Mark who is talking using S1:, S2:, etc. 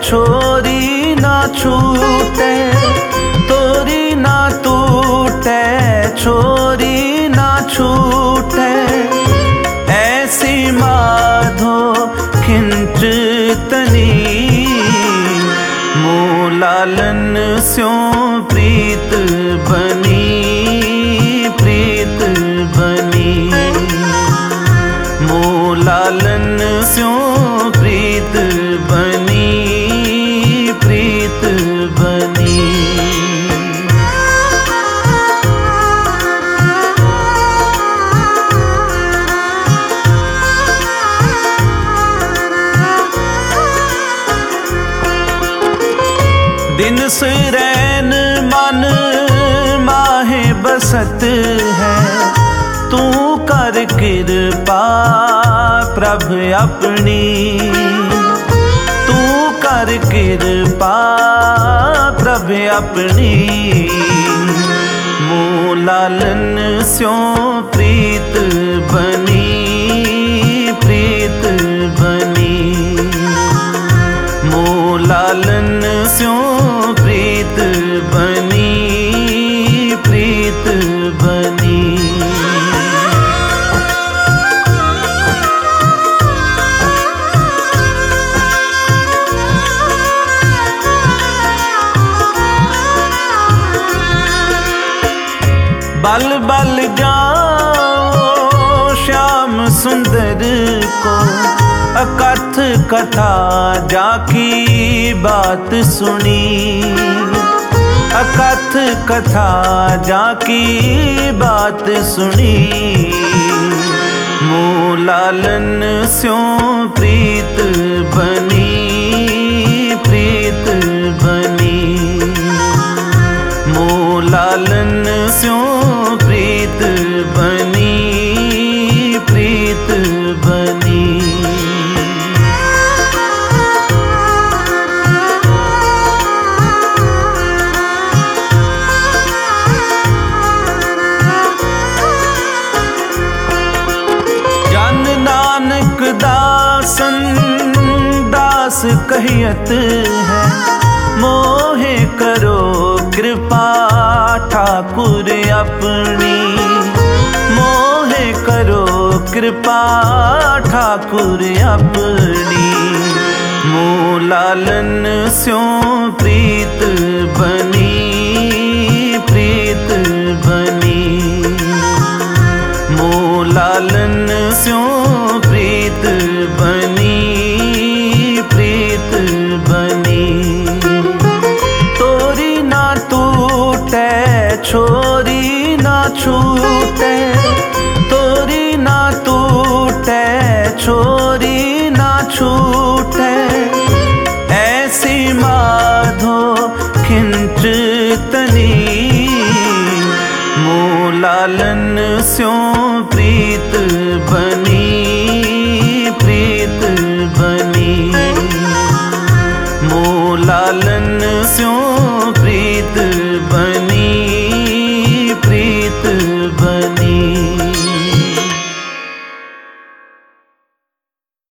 S1: छोरी ना छूटे, तोरी ना टूटे, छोरी ना छूटे। ऐसी माधो खिंच तनी, लालन स्यों प्रीत बनी, प्रीत बनी। लालन स्यों प्रीत बनी, प्रीत बनी। दिन सुरैन मन माहे बसत है, तू कर कृपा प्रभ अपनी, तू कर कृपा प्रभ अपनी। लालन स्यों प्रीत बनी, प्रीत बनी। लालन स्यों प्रीत बनी, प्रीत बनी। बल बल जाओ श्याम सुंदर को, अकथ कथा जाकी बात सुनी, अकथ कथा जाकी बात सुनी। लालन स्यों प्रीत बनी, प्रीत बनी। लालन स्यों प्रीत बनी, प्रीत बनी। जन नानक दासन दास कहियत है, मोहे करो कृपा ठाकुर अपनी, मोहे करो कृपा ठाकुर अपनी। लालन स्यों प्रीत बनी, प्रीत बनी। लालन स्यों प्रीत बनी, प्रीत बनी। तोरी ना टूटे, छोरी ना छूटे, तोरी ना टूटे, छोरी ना छूटे। ऐसी माधो खिंच तनी, लालन स्यों प्रीत बनी, प्रीत बनी। लालन स्यों